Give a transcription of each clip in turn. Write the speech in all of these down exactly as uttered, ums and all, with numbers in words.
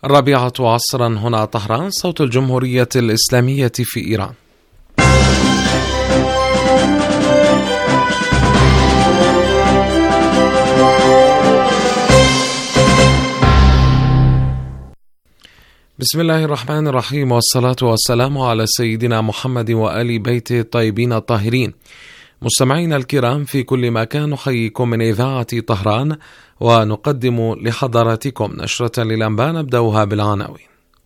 الرابعة عصرا هنا طهران، صوت الجمهورية الإسلامية في إيران. بسم الله الرحمن الرحيم، والصلاة والسلام على سيدنا محمد وآل بيته الطيبين الطاهرين. مستمعينا الكرام في كل مكان، نحييكم من إذاعة طهران ونقدم لحضراتكم نشرة للأنباء نبدأها بالعناوين.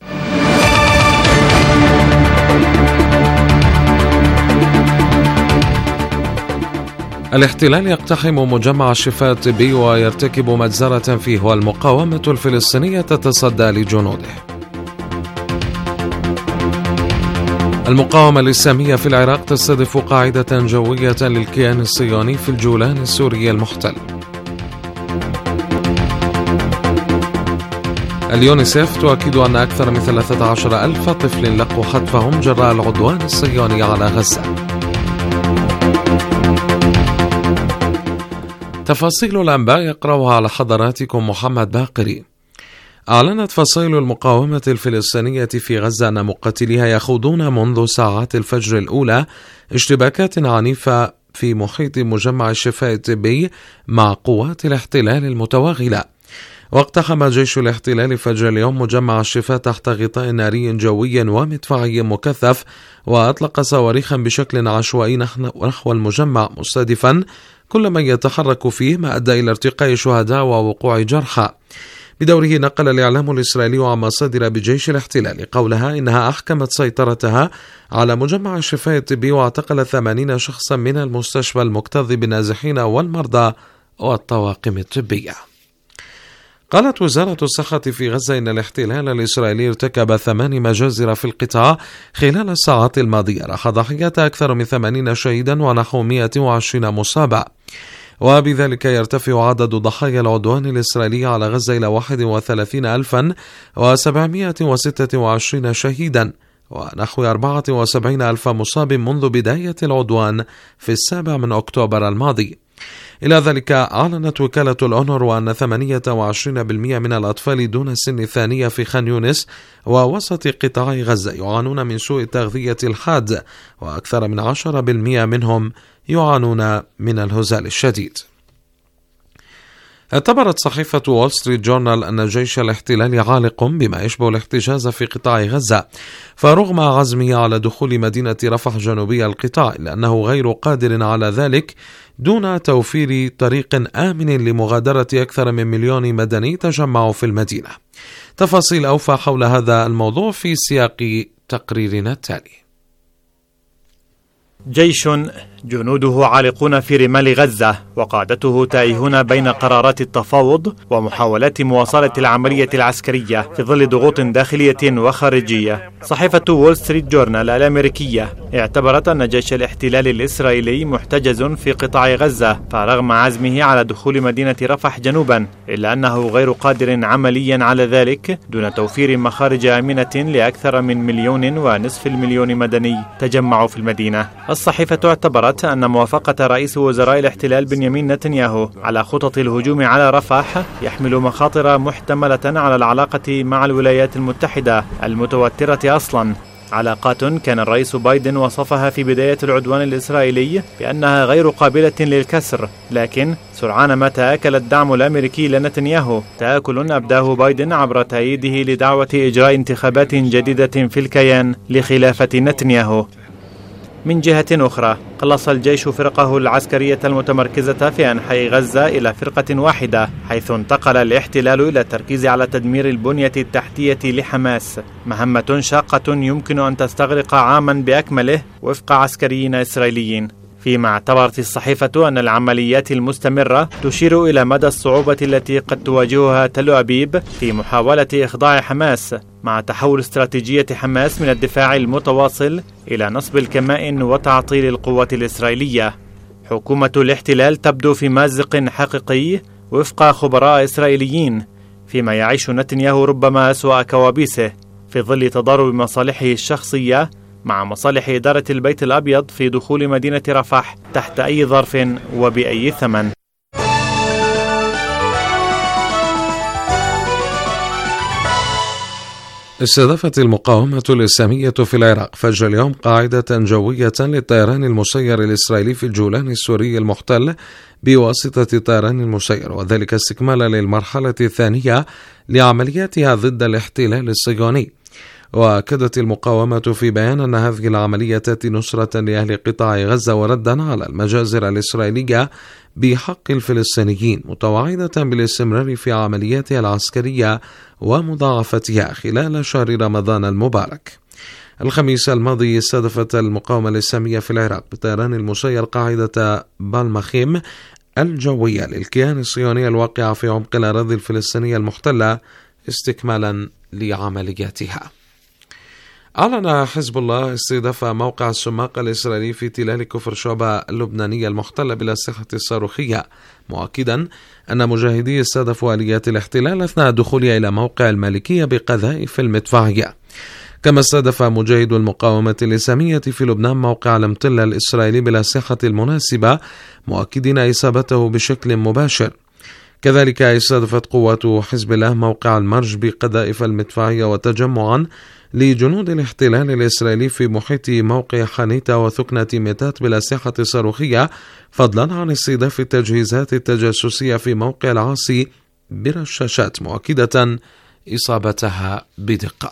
الاحتلال يقتحم مجمع الشفاء الطبي ويرتكب مجزرة فيه، والمقاومة الفلسطينية تتصدى لجنوده. المقاومة الإسلامية في العراق تستهدف قاعدة جوية للكيان الصهيوني في الجولان السوري المحتل. اليونيسف تؤكد أن أكثر من ثلاثة عشر ألف طفل لقوا حتفهم جراء العدوان الصهيوني على غزة. تفاصيل الأنباء يقرأها على حضراتكم محمد باقري. أعلنت فصائل المقاومة الفلسطينية في غزة أن مقاتليها يخوضون منذ ساعات الفجر الأولى اشتباكات عنيفة في محيط مجمع الشفاء الطبي مع قوات الاحتلال المتوغلة. واقتحم جيش الاحتلال فجر اليوم مجمع الشفاء تحت غطاء ناري جوي ومدفعي مكثف، وأطلق صواريخا بشكل عشوائي نحو المجمع مستهدفا كل من يتحرك فيه، ما أدى إلى ارتقاء شهداء ووقوع جرحى. بدوره نقل الإعلام الإسرائيلي عن مصادر بجيش الاحتلال قولها إنها أحكمت سيطرتها على مجمع الشفاء الطبي واعتقلت ثمانين شخصا من المستشفى المكتظ بالنازحين والمرضى والطواقم الطبية. قالت وزارة الصحة في غزة إن الاحتلال الإسرائيلي ارتكب ثمان مجازر في القطاع خلال الساعات الماضية، راح ضحيات أكثر من ثمانين شهيدا ونحو مئة وعشرين مصابا، وبذلك يرتفع عدد ضحايا العدوان الإسرائيلي على غزة إلى واحد وثلاثين ألفا وسبعمئة وستة وعشرين شهيدا ونحو أربعة وسبعين ألف مصاب منذ بداية العدوان في السابع من أكتوبر الماضي. إلى ذلك أعلنت وكالة الأونروا أن ثمانية وعشرين بالمئة من الأطفال دون السن الثانية في خان يونس ووسط قطاع غزة يعانون من سوء التغذية الحاد، وأكثر من عشرة بالمئة منهم يعانون من الهزال الشديد. اعتبرت صحيفة وول ستريت جورنال أن جيش الاحتلال عالق بما يشبه الاحتجاز في قطاع غزة، فرغم عزمه على دخول مدينة رفح جنوبي القطاع إلا أنه غير قادر على ذلك دون توفير طريق آمن لمغادرة أكثر من مليون مدني تجمعوا في المدينة. تفاصيل أوفى حول هذا الموضوع في سياق تقريرنا التالي. جيش جنوده عالقون في رمال غزة وقادته تائهون بين قرارات التفاوض ومحاولات مواصلة العملية العسكرية في ظل ضغوط داخلية وخارجية. صحيفة وول ستريت جورنال الأمريكية اعتبرت أن جيش الاحتلال الإسرائيلي محتجز في قطاع غزة، فرغم عزمه على دخول مدينة رفح جنوبا إلا أنه غير قادر عمليا على ذلك دون توفير مخارج آمنة لأكثر من مليون ونصف المليون مدني تجمعوا في المدينة. الصحيفة اعتبرت أن موافقة رئيس وزراء الاحتلال بنيامين نتنياهو على خطط الهجوم على رفح يحمل مخاطر محتملة على العلاقة مع الولايات المتحدة المتوترة أصلا، علاقات كان الرئيس بايدن وصفها في بداية العدوان الإسرائيلي بأنها غير قابلة للكسر، لكن سرعان ما تآكل الدعم الأمريكي لنتنياهو، تآكل أبداه بايدن عبر تأييده لدعوة إجراء انتخابات جديدة في الكيان لخلافة نتنياهو. من جهة أخرى قلص الجيش فرقه العسكرية المتمركزة في أنحاء غزة إلى فرقة واحدة، حيث انتقل الاحتلال إلى التركيز على تدمير البنية التحتية لحماس، مهمة شاقة يمكن أن تستغرق عاما بأكمله وفق عسكريين إسرائيليين. فيما اعتبرت الصحيفة أن العمليات المستمرة تشير إلى مدى الصعوبة التي قد تواجهها تل أبيب في محاولة إخضاع حماس، مع تحول استراتيجية حماس من الدفاع المتواصل إلى نصب الكمائن وتعطيل القوات الإسرائيلية. حكومة الاحتلال تبدو في مازق حقيقي وفق خبراء إسرائيليين، فيما يعيش نتنياهو ربما أسوأ كوابيسه في ظل تضارب مصالحه الشخصية مع مصالح إدارة البيت الأبيض في دخول مدينة رفح تحت أي ظرف وبأي ثمن. استهدفت المقاومة الإسلامية في العراق فجر اليوم قاعدة جوية للطيران المسير الإسرائيلي في الجولان السوري المحتل بواسطة الطيران المسير، وذلك استكمالا للمرحلة الثانية لعملياتها ضد الاحتلال الصهيوني. وأكدت المقاومة في بيان أن هذه العملية نصرة لأهل قطاع غزة وردا على المجازر الإسرائيلية بحق الفلسطينيين، متوعدة بالاستمرار في عملياتها العسكرية ومضاعفتها خلال شهر رمضان المبارك. الخميس الماضي استهدفت المقاومة الإسلامية في العراق بالطيران المسير قاعدة بالمخيم الجوية للكيان الصهيوني الواقعة في عمق الأراضي الفلسطينية المحتلة استكمالا لعملياتها. أعلن حزب الله استهداف موقع السماق الإسرائيلي في تلال كفر شعبة اللبنانية المحتلة بالأسلحة الصاروخية، مؤكدا أن مجاهدي استهدفوا آليات الاحتلال أثناء دخولها إلى موقع المالكية بقذائف المدفعية. كما استهدف مجاهد المقاومة الإسلامية في لبنان موقع المطلة الإسرائيلي بالأسلحة المناسبة، مؤكدين إصابته بشكل مباشر. كذلك استهدفت قوات حزب الله موقع المرج بقذائف المدفعية وتجمعا لجنود الاحتلال الإسرائيلي في محيط موقع حنيتا وثكنة ميتات بالأسلحة الصاروخية، فضلا عن استهداف التجهيزات التجسسية في موقع العاصي برشاشات، مؤكدة إصابتها بدقة.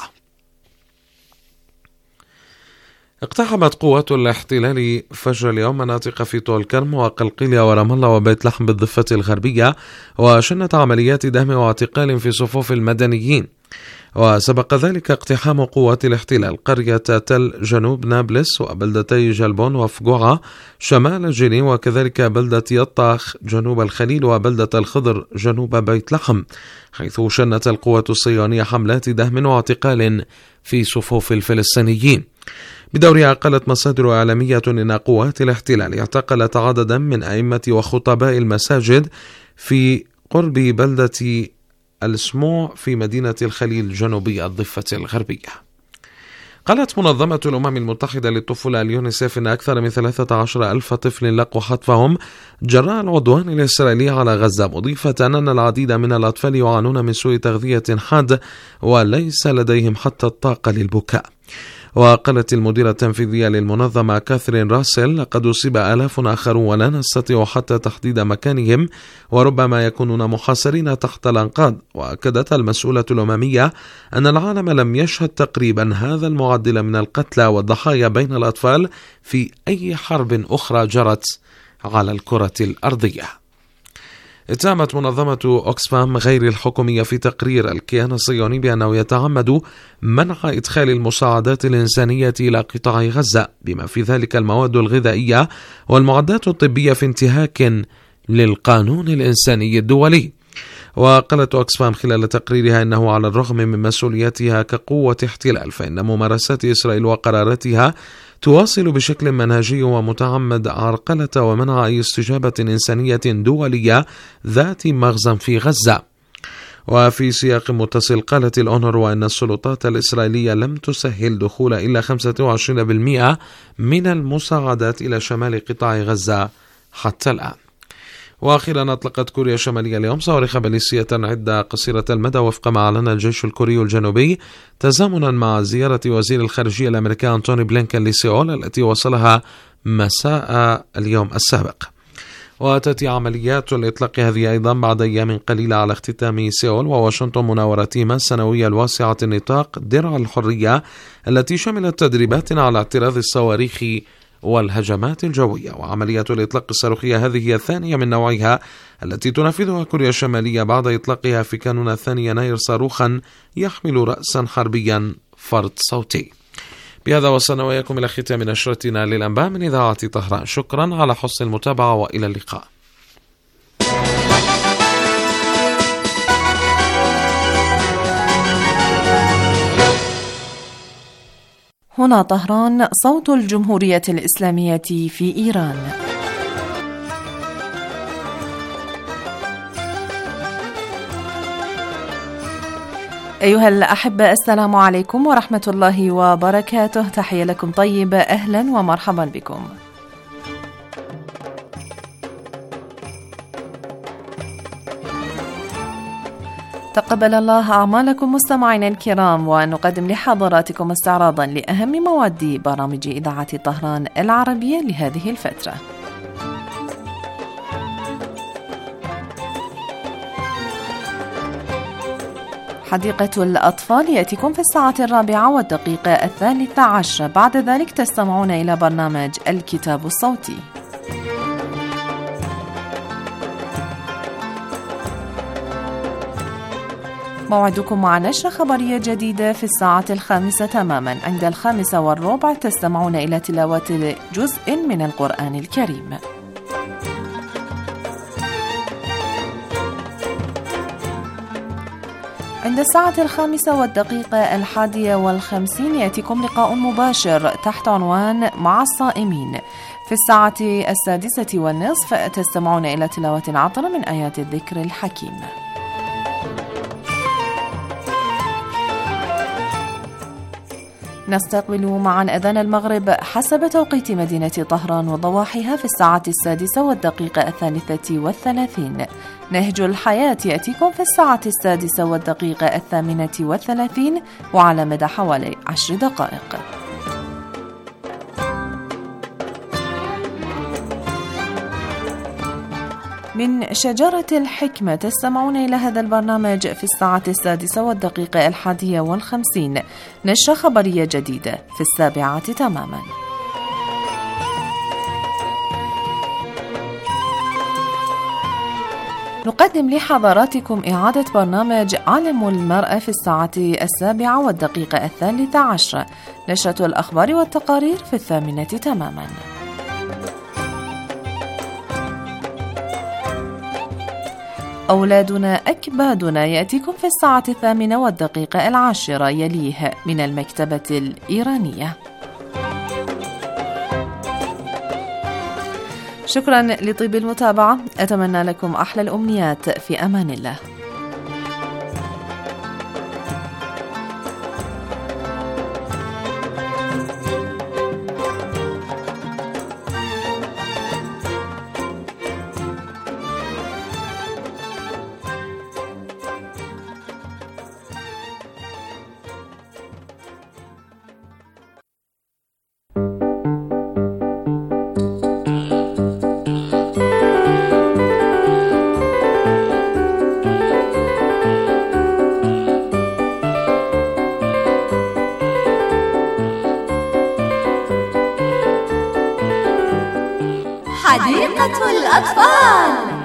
اقتحمت قوات الاحتلال فجر اليوم مناطق في طول كرم وقلقيلية ورام الله وبيت لحم بالضفة الغربية، وشنت عمليات دهم واعتقال في صفوف المدنيين. وسبق ذلك اقتحام قوات الاحتلال قرية تل جنوب نابلس وبلدتي جلبون وفقوعة شمال جنين، وكذلك بلدة يطاخ جنوب الخليل وبلدة الخضر جنوب بيت لحم، حيث شنت القوات الصهيونية حملات دهم واعتقال في صفوف الفلسطينيين. بدورها قالت مصادر إعلامية إن قوات الاحتلال اعتقلت عددا من أئمة وخطباء المساجد في قرب بلدة السموع في مدينة الخليل جنوبي الضفة الغربية. قالت منظمة الأمم المتحدة للطفولة اليونيسيف إن أكثر من ثلاثة عشر ألف طفل لقوا حتفهم جراء العدوان الإسرائيلي على غزة، مضيفة أن العديد من الأطفال يعانون من سوء تغذية حاد وليس لديهم حتى الطاقة للبكاء. وقالت المديرة التنفيذية للمنظمة كاثرين راسل: لقد أصيب آلاف آخرون ولا نستطيع حتى تحديد مكانهم وربما يكونون محاصرين تحت الأنقاض. وأكدت المسؤولة الأممية أن العالم لم يشهد تقريبا هذا المعدل من القتلى والضحايا بين الأطفال في أي حرب أخرى جرت على الكرة الأرضية. اتهمت منظمة أوكسفام غير الحكومية في تقرير الكيان الصهيوني بأنه يتعمد منع إدخال المساعدات الإنسانية إلى قطاع غزة، بما في ذلك المواد الغذائية والمعدات الطبية، في انتهاك للقانون الإنساني الدولي. وقالت أوكسفام خلال تقريرها أنه على الرغم من مسؤولياتها كقوة احتلال، فإن ممارسات إسرائيل وقراراتها تواصل بشكل منهجي ومتعمد عرقلة ومنع أي استجابة إنسانية دولية ذات مغزى في غزة. وفي سياق متصل قالت الأونروا أن السلطات الإسرائيلية لم تسهل دخول إلا خمسة وعشرين بالمئة من المساعدات إلى شمال قطاع غزة حتى الآن. وأخيرا أطلقت كوريا الشمالية اليوم صواريخ باليستية عدة قصيرة المدى وفق ما أعلن الجيش الكوري الجنوبي، تزامنا مع زيارة وزير الخارجية الأمريكي أنتوني بلينكن لسيول التي وصلها مساء اليوم السابق. وتأتي عمليات الإطلاق هذه أيضا بعد أيام قليلة على اختتام سيول وواشنطن مناورتهما السنوية الواسعة النطاق درع الحرية، التي شملت تدريبات على اعتراض الصواريخ والهجمات الجوية. وعملية الإطلاق الصاروخية هذه هي الثانية من نوعها التي تنفذها كوريا الشمالية بعد إطلاقها في كانون الثاني يناير صاروخا يحمل رأسا حربيا فرد صوتي. بهذا وصلنا وإياكم إلى ختام نشرتنا للأنباء من إذاعة طهران. شكرا على حسن المتابعة وإلى اللقاء. هنا طهران، صوت الجمهورية الإسلامية في إيران. أيها الأحبة، السلام عليكم ورحمة الله وبركاته. تحية لكم طيبة، أهلا ومرحبا بكم. تقبل الله أعمالكم مستمعينا الكرام، ونقدم لحضراتكم استعراضا لأهم مواد برامج إذاعة طهران العربية لهذه الفترة. حديقة الأطفال يأتيكم في الساعة الرابعة والدقيقة الثالثة عشر. بعد ذلك تستمعون إلى برنامج الكتاب الصوتي. موعدكم مع نشرة خبرية جديدة في الساعة الخامسة تماما. عند الخامسة والربع تستمعون إلى تلاوة جزء من القرآن الكريم. عند الساعة الخامسة والدقيقة الحادية والخمسين يأتيكم لقاء مباشر تحت عنوان مع الصائمين. في الساعة السادسة والنصف تستمعون إلى تلاوة عطرة من آيات الذكر الحكيم. نستقبل معا أذان المغرب حسب توقيت مدينة طهران وضواحيها في الساعة السادسة والدقيقة الثالثة والثلاثين. نهج الحياة يأتيكم في الساعة السادسة والدقيقة الثامنة والثلاثين وعلى مدى حوالي عشر دقائق. من شجرة الحكمة تستمعون إلى هذا البرنامج في الساعة السادسة والدقيقة الحادية والخمسين. نشرة خبرية جديدة في السابعة تماما. نقدم لحضراتكم إعادة برنامج عالم المرأة في الساعة السابعة والدقيقة الثالثة عشر. نشرة الأخبار والتقارير في الثامنة تماما. أولادنا أكبادنا يأتيكم في الساعة الثامنة والدقيقة العاشرة. يليه من المكتبة الإيرانية. شكرا لطيب المتابعة. أتمنى لكم أحلى الأمنيات. في أمان الله. حديقة الأطفال.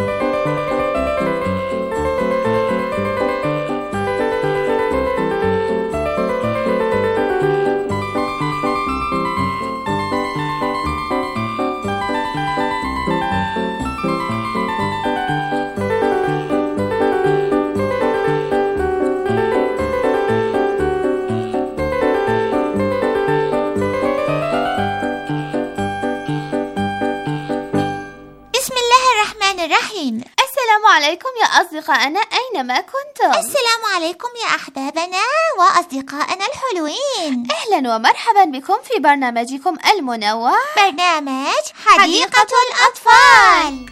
الرحيم. السلام عليكم يا أصدقائنا أينما كنتم. السلام عليكم يا أحبابنا وأصدقائنا الحلوين. أهلا ومرحبا بكم في برنامجكم المنوع برنامج حديقة الأطفال.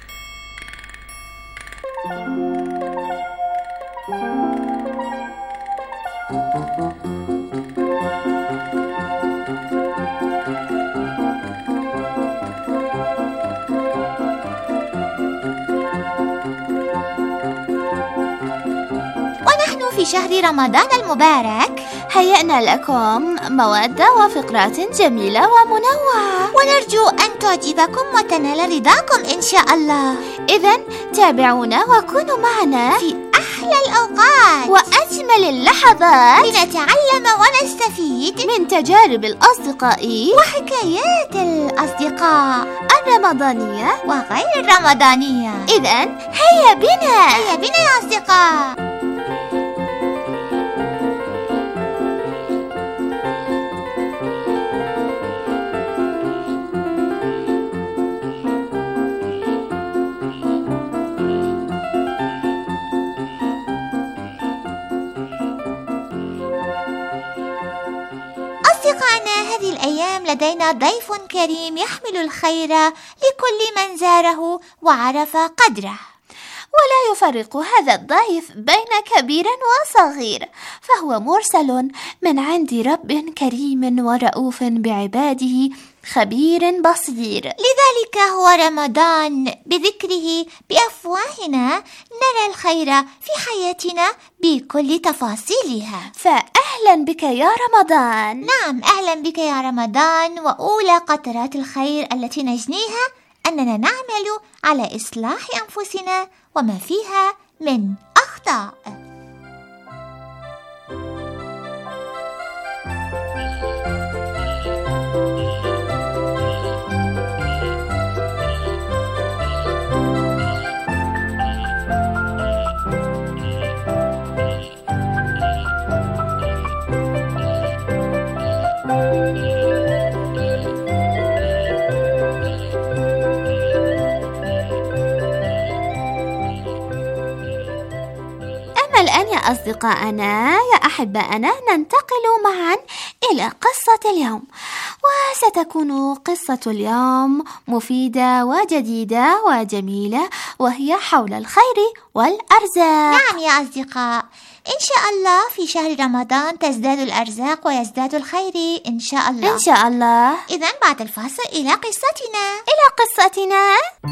في شهر رمضان المبارك هيأنا لكم مواد وفقرات جميلة ومنوعة، ونرجو أن تعجبكم وتنال رضاكم إن شاء الله. إذن تابعونا وكونوا معنا في أحلى الأوقات وأجمل اللحظات لنتعلم ونستفيد من تجارب الأصدقاء وحكايات الأصدقاء الرمضانية وغير الرمضانية. إذن هيا بنا هيا بنا يا أصدقاء. أصدقائنا، هذه الأيام لدينا ضيف كريم يحمل الخير لكل من زاره وعرف قدره. ولا يفرق هذا الضيف بين كبير وصغير، فهو مرسل من عند رب كريم ورؤوف بعباده خبير بصير. لذلك هو رمضان، بذكره بأفواهنا نرى الخير في حياتنا بكل تفاصيلها. فأهلا بك يا رمضان. نعم، أهلا بك يا رمضان. وأولى قطرات الخير التي نجنيها أننا نعمل على إصلاح أنفسنا وما فيها من أخطاء. الآن يا أصدقائنا يا أحبائنا ننتقل معا إلى قصة اليوم، وستكون قصة اليوم مفيدة وجديدة وجميلة، وهي حول الخير والأرزاق. نعم يا أصدقاء، إن شاء الله في شهر رمضان تزداد الأرزاق ويزداد الخير إن شاء الله. إن شاء الله. إذن بعد الفاصل إلى قصتنا. إلى قصتنا.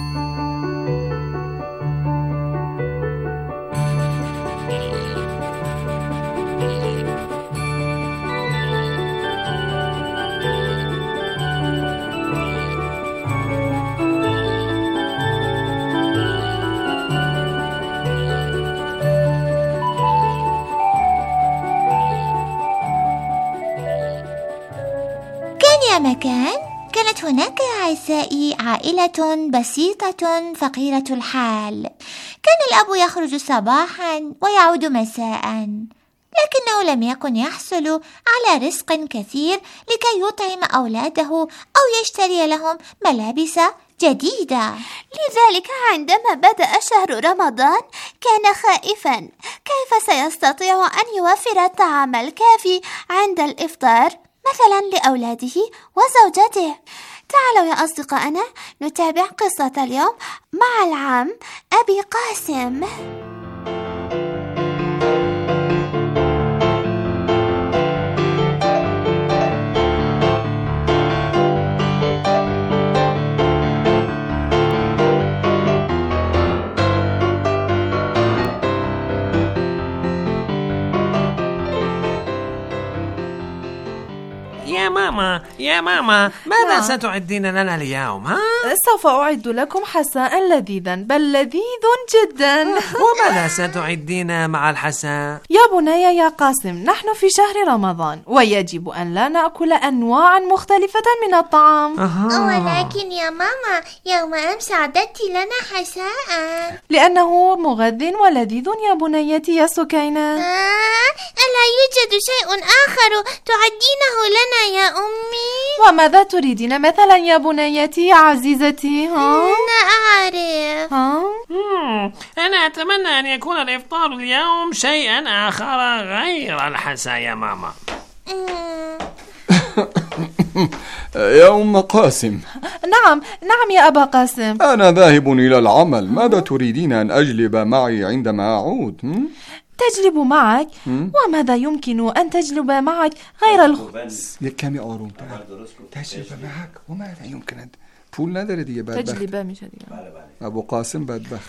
مكان كانت هناك يا أعزائي عائلة بسيطة فقيرة الحال. كان الأب يخرج صباحا ويعود مساء، لكنه لم يكن يحصل على رزق كثير لكي يطعم أولاده أو يشتري لهم ملابس جديدة. لذلك عندما بدأ شهر رمضان كان خائفا كيف سيستطيع أن يوفر الطعام الكافي عند الإفطار مثلا لأولاده وزوجته. تعالوا يا أصدقائنا نتابع قصة اليوم مع العم أبي قاسم. يا ماما يا ماما ماذا نعم. ستعدين لنا اليوم؟ ها؟ سوف أعد لكم حساء لذيذا، بل لذيذ جدا. وماذا ستعدين مع الحساء؟ يا بني يا قاسم، نحن في شهر رمضان ويجب أن لا نأكل أنواعا مختلفة من الطعام. أه. ولكن يا ماما يوم أمس عددت لنا حساء لأنه مغذٍ ولذيذ يا بنيتي يا سكينة. آه، ألا يوجد شيء آخر تعدينه لنا يا أمي؟ وماذا تريدين مثلا يا بنيتي يا عزيزتي؟ ها؟ لا أعرف. ها؟ أنا أتمنى أن يكون الإفطار اليوم شيئا آخر غير الحساء يا ماما. يا أم قاسم. نعم نعم يا أبا قاسم. أنا ذاهب إلى العمل، ماذا تريدين أن أجلب معي عندما أعود؟ تجلب معك؟ وماذا يمكن أن تجلب معك غير الخبز؟ تجلب معك وماذا يمكن أن فول ندر دي بعد تجلب مش أبو قاسم بعد بخ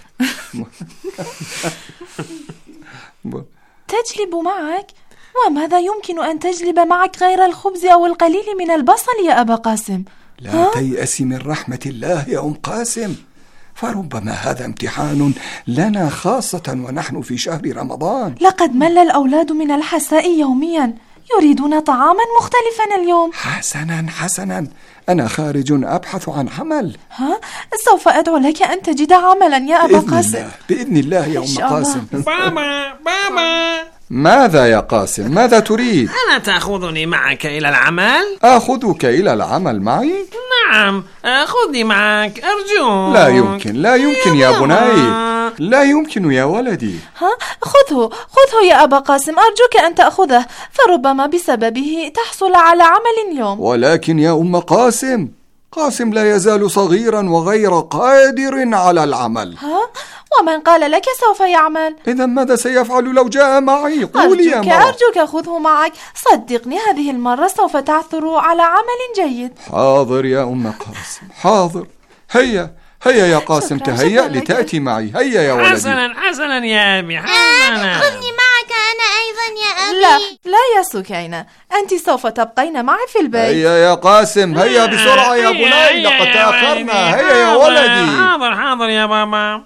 تجلب معك؟ وماذا يمكن أن تجلب معك غير الخبز أو القليل من البصل يا أبا قاسم؟ لا تيأسي من رحمة الله يا أم قاسم، فربما هذا امتحان لنا خاصة ونحن في شهر رمضان. لقد مل الأولاد من الحساء يوميا، يريدون طعاما مختلفا اليوم. حسنا حسنا، أنا خارج أبحث عن عمل. ها؟ سوف أدعو لك أن تجد عملا يا أبا بإذن قاسم. الله. بإذن الله يا أم قاسم. بابا بابا ماذا يا قاسم؟ ماذا تريد؟ ألا تأخذني معك إلى العمل؟ أخذك إلى العمل معي؟ نعم، خذني معك أرجوك. لا يمكن لا يمكن يا, يا بني، لا يمكن يا ولدي. ها؟ خذه خذه يا أبا قاسم، أرجوك أن تأخذه، فربما بسببه تحصل على عمل اليوم. ولكن يا أم قاسم قاسم لا يزال صغيرا وغير قادر على العمل. ها؟ ومن قال لك سوف يعمل؟ إذا ماذا سيفعل لو جاء معي؟ قولي يا مرة. أرجوك خذه معك، صدقني هذه المرة سوف تعثر على عمل جيد. حاضر يا أم قاسم، حاضر. هيا هيا يا قاسم، تهيأ لتأتي معي. هيا يا ولدي. حسنا حسنا يا أبي، حسنا. خذني معك أنا أيضا يا أبي. لا لا يا سكينة، أنت سوف تبقين معي في البيت. هيا يا قاسم، هيا بسرعة يا بني، لقد تأخرنا. هيا يا ولدي. حاضر حاضر يا بابا.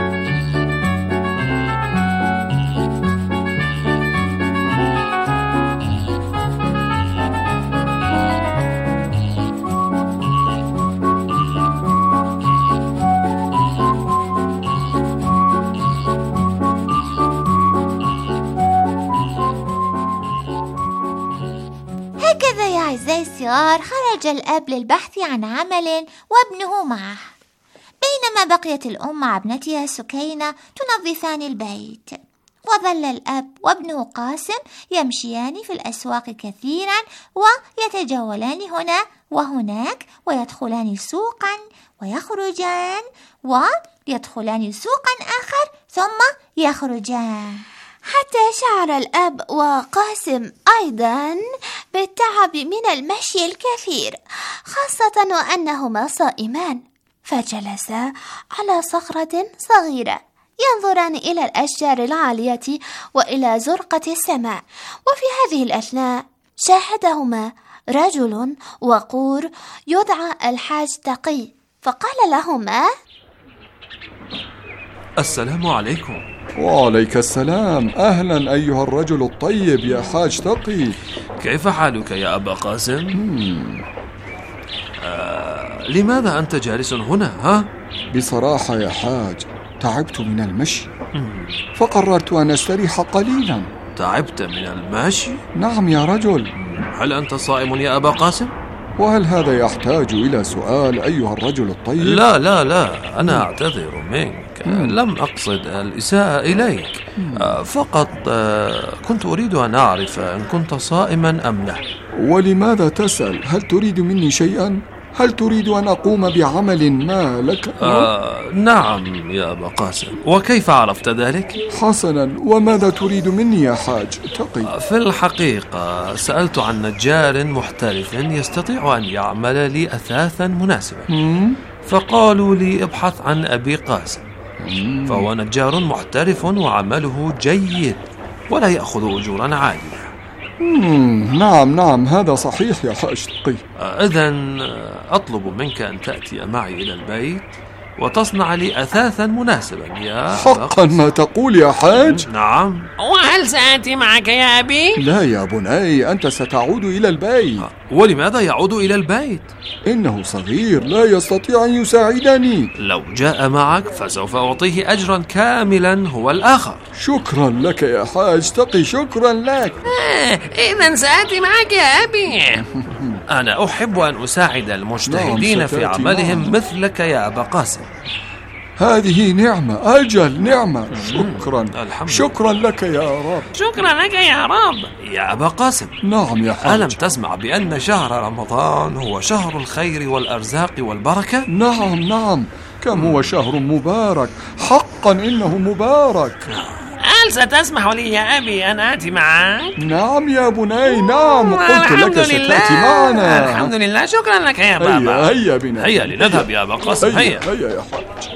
هكذا يا أعزائي الصغار خرج الأب للبحث عن عمل وابنه معه، بينما بقيت الأم مع ابنتها سكينة تنظفان البيت. وظل الأب وابنه قاسم يمشيان في الأسواق كثيرا ويتجولان هنا وهناك، ويدخلان سوقا ويخرجان ويدخلان سوقا آخر ثم يخرجان، حتى شعر الأب وقاسم أيضا بالتعب من المشي الكثير، خاصة وأنهما صائمان. فجلسا على صخرة صغيرة ينظران إلى الأشجار العالية وإلى زرقة السماء. وفي هذه الأثناء شاهدهما رجل وقور يدعى الحاج تقي، فقال لهما: السلام عليكم. وعليك السلام. أهلا أيها الرجل الطيب يا حاج تقي. كيف حالك يا أبا قاسم؟ آه، لماذا أنت جالس هنا؟ ها؟ بصراحة يا حاج تعبت من المشي، فقررت أن أستريح قليلا. تعبت من المشي؟ نعم يا رجل. هل أنت صائم يا أبا قاسم؟ وهل هذا يحتاج إلى سؤال أيها الرجل الطيب؟ لا لا لا، أنا أعتذر منك. لم أقصد الإساءة إليك، فقط كنت أريد أن أعرف إن كنت صائما أم لا. ولماذا تسأل؟ هل تريد مني شيئا؟ هل تريد أن أقوم بعمل ما لك؟ آه نعم يا أبا قاسم. وكيف عرفت ذلك؟ حسنا، وماذا تريد مني يا حاج تقي؟ في الحقيقة سألت عن نجار محترف يستطيع أن يعمل لي أثاثا مناسبا، فقالوا لي ابحث عن أبي قاسم، فهو نجار محترف وعمله جيد ولا يأخذ أجورا عالية. مم. نعم نعم هذا صحيح يا حاج تقي. إذن أطلب منك أن تأتي معي إلى البيت وتصنع لي أثاثا مناسبا يا حقا ما تقول يا حاج؟ نعم. وهل سآتي معك يا أبي؟ لا يا بني، أنت ستعود إلى البيت. ولماذا يعود إلى البيت؟ إنه صغير لا يستطيع أن يساعدني. لو جاء معك فسوف أعطيه أجرا كاملا هو الآخر. شكرا لك يا حاج تقي، شكرا لك. آه، إذن سآتي معك يا أبي. أنا أحب أن أساعد المجتهدين نعم في عملهم معه. مثلك يا أبا قاسم. هذه نعمة، أجل نعمة. شكرا شكرا لك يا رب. شكرا لك يا رب يا أبا قاسم. نعم يا حاج. ألم تسمع بأن شهر رمضان هو شهر الخير والأرزاق والبركة؟ نعم نعم، كم هو شهر مبارك، حقا إنه مبارك. هل ستسمح لي يا أبي أن آتي معك؟ نعم يا بني، نعم قلت لك ستأتي معنا. الحمد لله، شكرا لك يا بابا. هيا هيا بنا، هيا لنذهب يا أبا قاسم. هيا هيا يا حاج.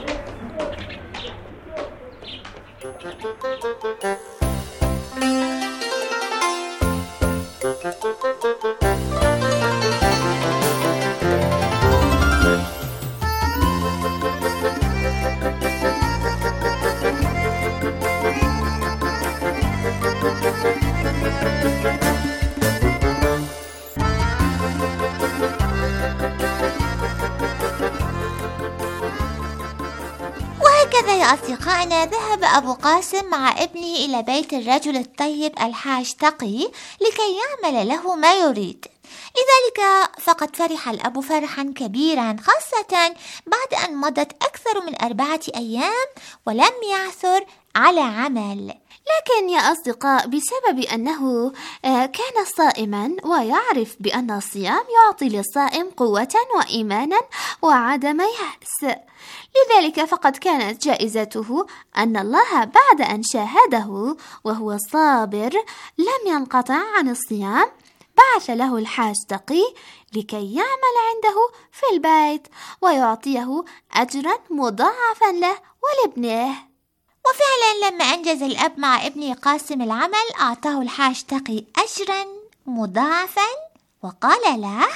وهكذا يا أصدقائنا ذهب أبو قاسم مع ابنه إلى بيت الرجل الطيب الحاج تقي لكي يعمل له ما يريد. لذلك فقد فرح الأب فرحا كبيرا، خاصة بعد أن مضت أكثر من أربعة أيام ولم يعثر على عمل. لكن يا أصدقاء بسبب أنه كان صائما ويعرف بأن الصيام يعطي للصائم قوة وإيمانا وعدم يأس، لذلك فقد كانت جائزته أن الله بعد أن شاهده وهو صابر لم ينقطع عن الصيام بعث له الحاج تقي لكي يعمل عنده في البيت ويعطيه أجرا مضاعفا له ولابنه. وفعلا لما أنجز الأب مع ابنه قاسم العمل أعطاه الحاج تقي أجرا مضاعفا وقال له: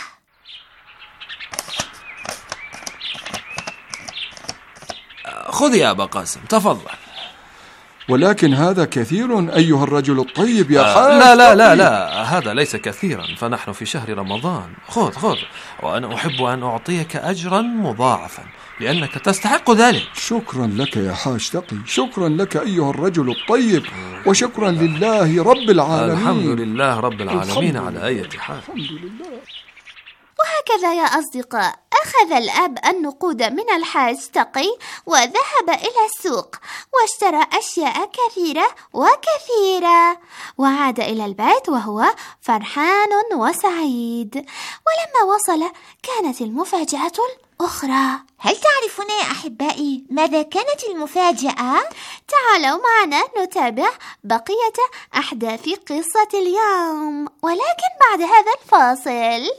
خذ يا أبا قاسم، تفضل. ولكن هذا كثير أيها الرجل الطيب يا حاج. لا لا لا لا، هذا ليس كثيرا، فنحن في شهر رمضان. خذ خذ، وأنا أحب أن أعطيك أجرا مضاعفا لأنك تستحق ذلك. شكرا لك يا حاج تقي، شكرا لك أيها الرجل الطيب، وشكرا لله رب العالمين. الحمد لله رب العالمين على أي حال. الحمد لله. وهكذا يا أصدقاء أخذ الأب النقود من الحاج تقي وذهب إلى السوق واشترى أشياء كثيرة وكثيرة، وعاد إلى البيت وهو فرحان وسعيد. ولما وصل كانت المفاجأة الأخرى. هل تعرفون يا أحبائي ماذا كانت المفاجأة؟ تعالوا معنا نتابع بقية أحداث قصة اليوم، ولكن بعد هذا الفاصل.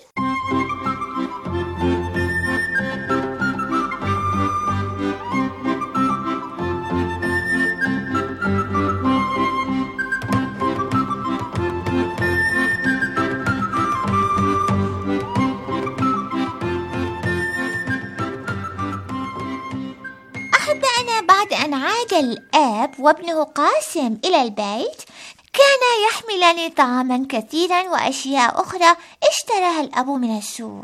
أحبائنا، بعد أن عاد الآب وابنه قاسم إلى البيت كانا يحملان طعاما كثيرا وأشياء أخرى اشتراها الأب من السوق.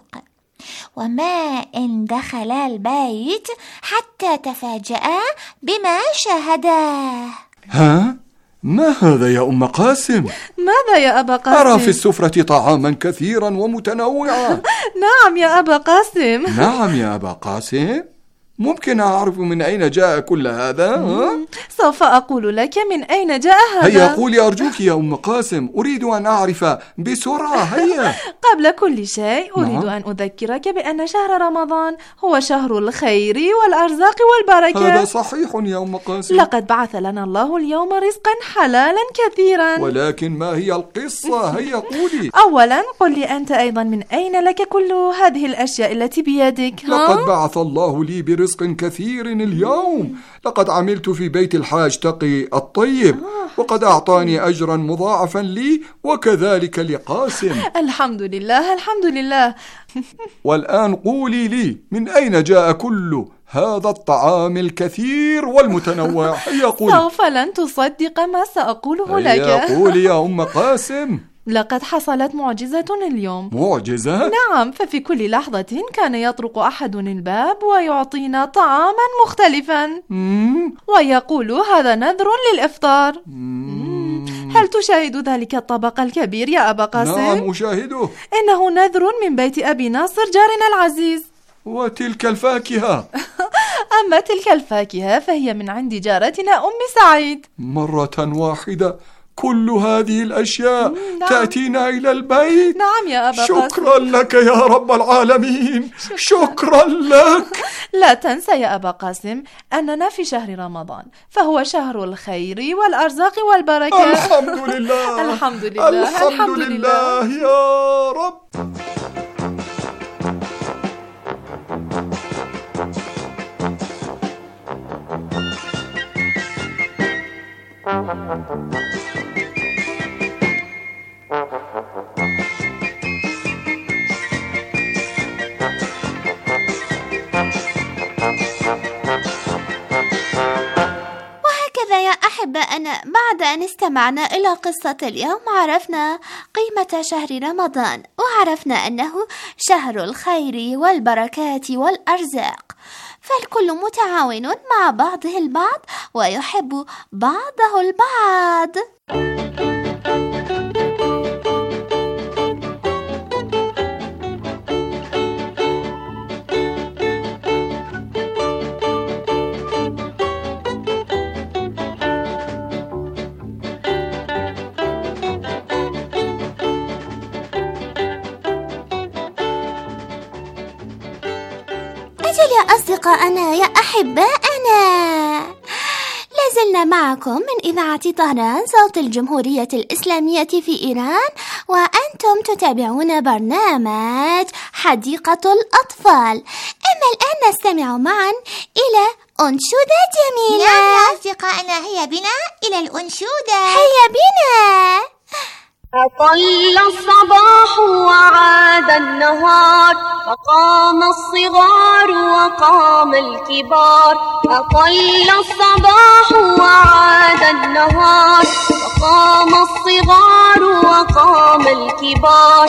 وما إن دخلا البيت حتى تفاجأ بما شاهداه. ها؟ ما هذا يا أم قاسم؟ ماذا يا أبا قاسم؟ أرى في السفرة طعاما كثيرا ومتنوعا. نعم يا أبا قاسم. نعم يا أبا قاسم، ممكن أعرف من أين جاء كل هذا؟ سوف أقول لك من أين جاء هذا. هيا قولي أرجوك يا أم قاسم، أريد أن أعرف بسرعة. هيا. قبل كل شيء أريد نعم. أن أذكرك بأن شهر رمضان هو شهر الخير والأرزاق والبركة. هذا صحيح يا أم قاسم. لقد بعث لنا الله اليوم رزقا حلالا كثيرا. ولكن ما هي القصة؟ هيا قولي. أولا قل لي أنت أيضا من أين لك كل هذه الأشياء التي بيدك؟ لقد بعث الله لي برزق رزق كثير اليوم. لقد عملت في بيت الحاج تقي الطيب وقد أعطاني أجرا مضاعفا لي وكذلك لقاسم. الحمد لله الحمد لله. والآن قولي لي من أين جاء كل هذا الطعام الكثير والمتنوع؟ هيا قولي. سوف لن تصدق ما سأقوله لك. هيا قولي يا أم قاسم. لقد حصلت معجزة اليوم. معجزة؟ نعم، ففي كل لحظة كان يطرق أحد الباب ويعطينا طعاما مختلفا مم. ويقول هذا نذر للإفطار. مم. هل تشاهد ذلك الطبق الكبير يا أبا قاسم؟ نعم أشاهده. إنه نذر من بيت أبي ناصر جارنا العزيز. وتلك الفاكهة؟ أما تلك الفاكهة فهي من عند جارتنا أم سعيد. مرة واحدة كل هذه الأشياء نعم. تأتينا إلى البيت؟ نعم يا أبا قاسم. شكرا لك يا رب العالمين. شكرا, شكرا لك. لا تنسى يا أبا قاسم أننا في شهر رمضان، فهو شهر الخير والأرزاق والبركة. الحمد لله. الحمد لله. الحمد, الحمد لله. لله يا رب. وهكذا يا أحبائنا بعد أن استمعنا إلى قصة اليوم عرفنا قيمة شهر رمضان، وعرفنا أنه شهر الخير والبركات والأرزاق، فالكل متعاون مع بعضه البعض ويحب بعضه البعض. انزل يا أصدقائنا يا أحبائنا. لازلنا معكم من إذاعة طهران صوت الجمهورية الإسلامية في إيران، وأنتم تتابعون برنامج حديقة الأطفال. أما الآن نستمع معا إلى أنشودة جميلة. نعم يا أصدقائنا، هيا بنا إلى الأنشودة. هيا بنا. أطل الصباح وعاد النهار، فقام الصغار وقام الكبار. أطل الصباح وعاد النهار، فقام الصغار وقام الكبار.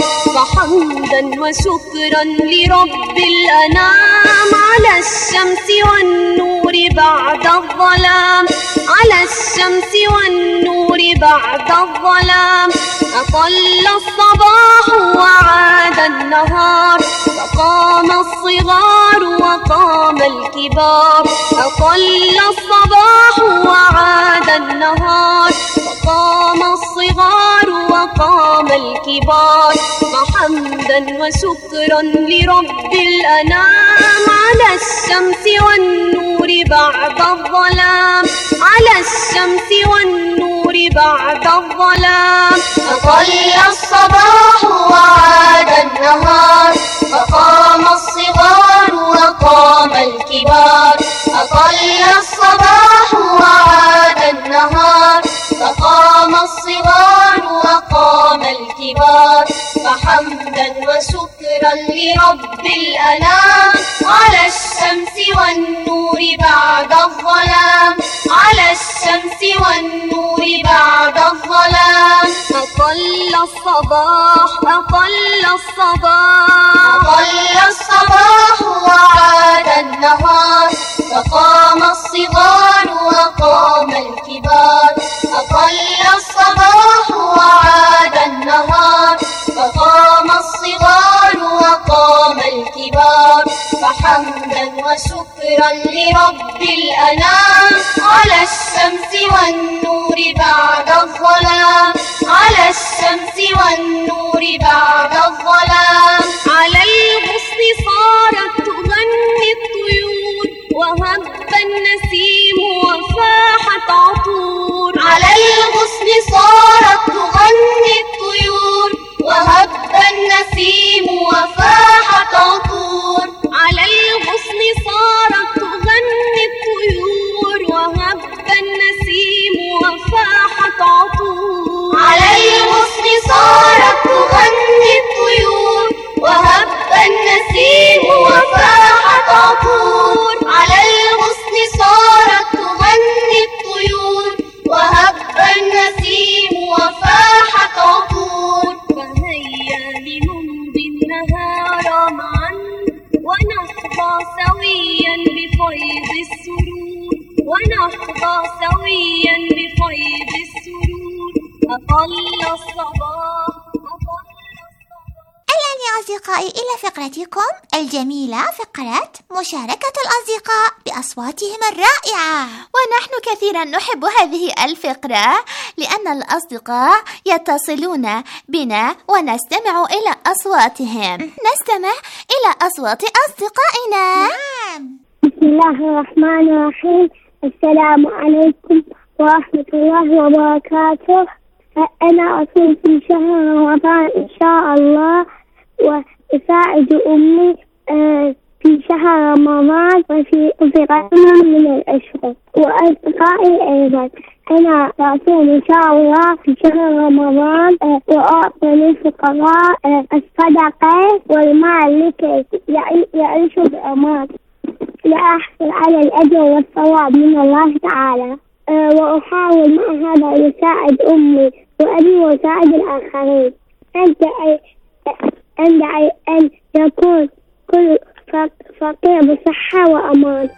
فحمدا وشكرا لرب الأنام، على الشمس والنور بعد الظلام، على الشمس والنور بعد الظلام. أطل الصباح وعاد النهار، فقام الصغار وقام الكبار. أطل الصباح وعاد النهار، فقام الصغار وقام الكبار. فحمدا وشكرا لرب الأنام، على الشمس والنور بعد الظلام، على الشمس والنور بعد الظلام. أطل الصباح وعاد النهار، فقام الصغار وقام الكبار. أطل الصباح وعاد النهار، فقام الصغار وقام الكبار. فحمدا وشكرا لرب الأنام، على الشمس والنور بعد الظلام، على الشمس والنور بعد الظلام. أطل الصباح أطل الصباح أطل الصباح وعاد النهار، فقام الصغار وقام الكبار. أطل الصباح وعاد النهار، فقام الصغار وقام الكبار. فحمدا وشكرا لرب الأنام، على الشمس والنور بعد الظلام، على الشمس والنور بعد الظلام. على الغصن صارت تغني الطيور، وهب النسيم وفاحت عطور. على الغصن صارت تغني الطيور، وهب النسيم وفاحت عطور. على الغصن صارت تغني الطيور، وهب النسيم وفاحت عطور. على الغصن صارت تغني الطيور، وهب النسيم وفاحت عطور. على الغصن صارت تغني الطيور، وهب النسيم وفاحت عطور. فهيا لنمضي النهار معا، ونحظى سويا بفيض السرور، ونحظى سويا بفيض السرور. أطل الصباح أطل الصباح. الآن يا أصدقائي إلى فقرتكم الجميلة، فقرة مشاركة الأصدقاء بأصواتهم الرائعة. ونحن كثيرا نحب هذه الفقرة، لأن الأصدقاء يتصلون بنا ونستمع إلى أصواتهم. نستمع إلى أصوات أصدقائنا. نعم. بسم الله الرحمن الرحيم. السلام عليكم ورحمة الله وبركاته. أنا أصوم في شهر رمضان إن شاء الله، وأساعد أمي في شهر رمضان وفي غيرها من الأشهر، وأصدقائي أيضا. أنا أصوم إن شاء الله في شهر رمضان، وأعطي للفقراء الصدقة والمال لكي يعيشوا بأمان، لأحصل على الأجر والثواب من الله تعالى. وأحاول مع هذا أن أساعد أمي وأبي وأساعد الآخرين. أدعي أدعي أن يكون كل فقير بصحة وأمان.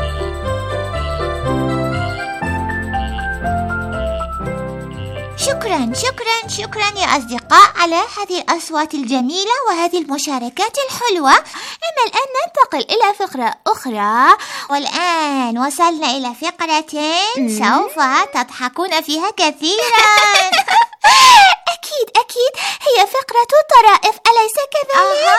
شكرا شكرا شكرا شكرا يا أصدقاء على هذه الأصوات الجميلة وهذه المشاركات الحلوة. أما الآن ننتقل إلى فقرة أخرى، والآن وصلنا إلى فقرة سوف تضحكون فيها كثيرا. أكيد أكيد هي فقرة طرائف، أليس كذلك؟